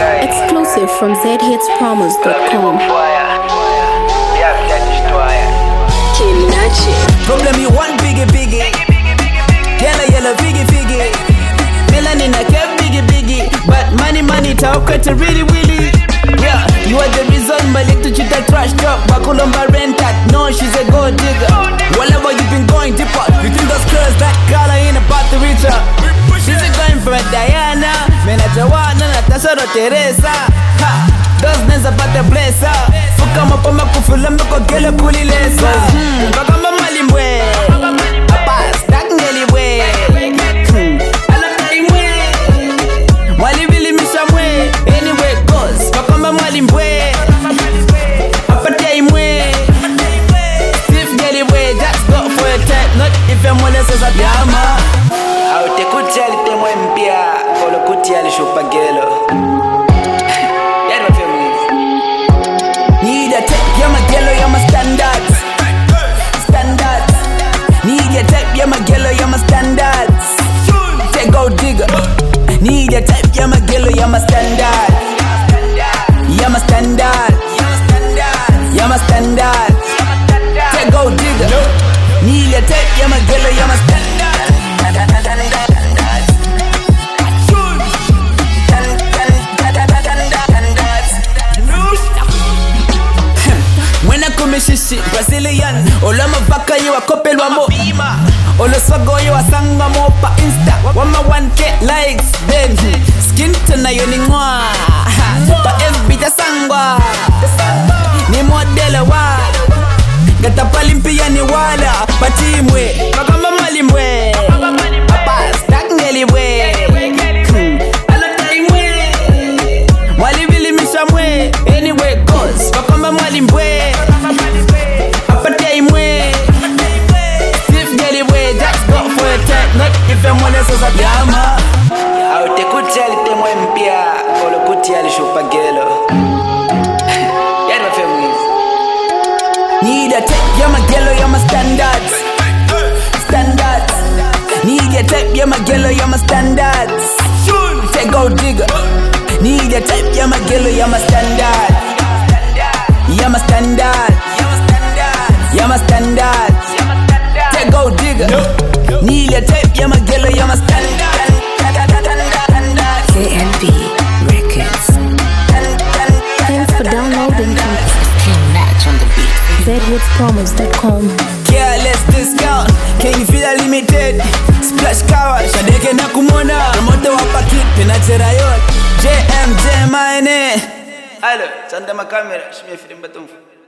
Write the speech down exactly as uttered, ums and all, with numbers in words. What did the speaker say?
Exclusive from z hits promos dot com. Problem you want biggie biggie, yellow yellow biggie biggie, melanin I kept biggie biggie, but money money talk at a really really. Yeah, you are the reason my little chita trash drop, Bakulomba rent that. No, she's a gold digger. Whatever you've been going deeper, you think those girls that color ain't about to reach her. She's a going for Diana, Menajawana, Natasha or Teresa. Ha, those names about the place up. Fukama Pama Kufulamba Kokela Kulilesa. Bakama Malimwe, Apas, Takngeliwe. Wali Billy Mishamwe, anyway goes. Bakama Malimwe, Apataimwe. Stiff Geliwe, just go for a tap, not if I'm one as a Yama. Aute kutiali temwe mpia, kolo kutiali shupagelo. Yaro femu. Need a tape, you're my gelo, you're my standards. Standards. Need a tape, you're my gelo, you're my standards. Take go digger. Need a tape, you're my gelo, you're my standard. You're my standard. You're my standard. Take go digger. Need a tape, you're my gelo, you're my standard. Shishi, Brazilian, Ola mavaka you a couple wa mo Ola swago you a sanga mo pa Insta Wama one K likes then Skin tona yo ni ngwa Pa F B ta sangwa Ni modela wa Gata palimpia ni wala Patimwe Makamba malimwe Papas takngeliwe Alataimwe Wali vili mishamwe Anyway goes Makamba malimwe if someone else is a drama, I'll take good tell them when Pia or a good tell shupagelo. Yeah, my family. Need a tape, you're my gello, you're my standards. Standards. Need a tape, you're my gello, you're my standards. Take go digger. Need a tape, you're my gello, you're my standard. You're my standard. You're my standard. Take go digger. Need a tape, you're my gelo, you're my standard. K N B Records. Thanks for downloading from Match on the beat. z hits promos dot com. Careless discount, can you feel limited? Splash cover, Shadeke Nakumona. Promote wapa kit, Penachera yot. J M J mine. Hello, Santa Macamera, Shme Filimbatum.